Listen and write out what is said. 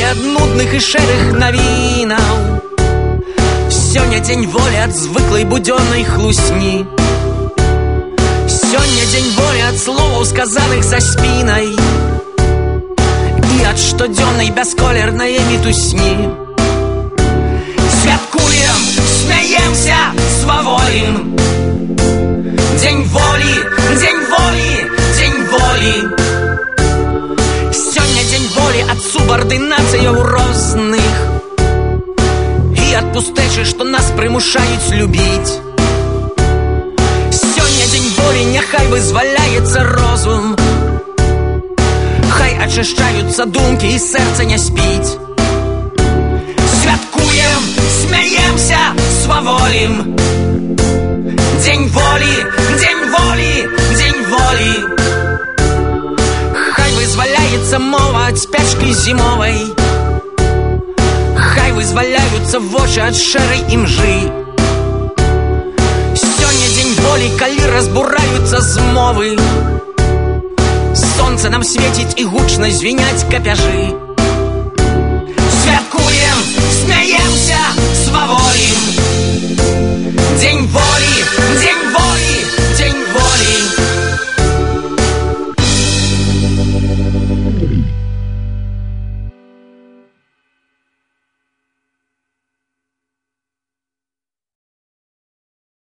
ад нудных і шэрых навінаў. Сёння дзень волі ад звыклай будзённай хлусні. Сёння дзень волі ад словаў, сказаных за спінай, і ад штодзённай бясколернай мітусні. Святкуем, смяемся, сваволім. Дзень волі, дзень волі, дзень волі. Сёння дзень волі ад субардынацыяў розных і ад пустэчы, што нас прымушаюць любіць. Сёння дзень волі, няхай вызваляецца розум, хай ачышчаюцца думкі і сэрца не спіць. Святкуем, смяемся, сваволім. Дзень волі, дзень волі, дзень волі. Хай вызваляецца мова ад спячкі зімовай, хай вызваляюцца вочы ад шэрай імжы. Сёння дзень волі, калі разбураюцца змовы, сонца нам свеціць і гучна звіняць капяжы.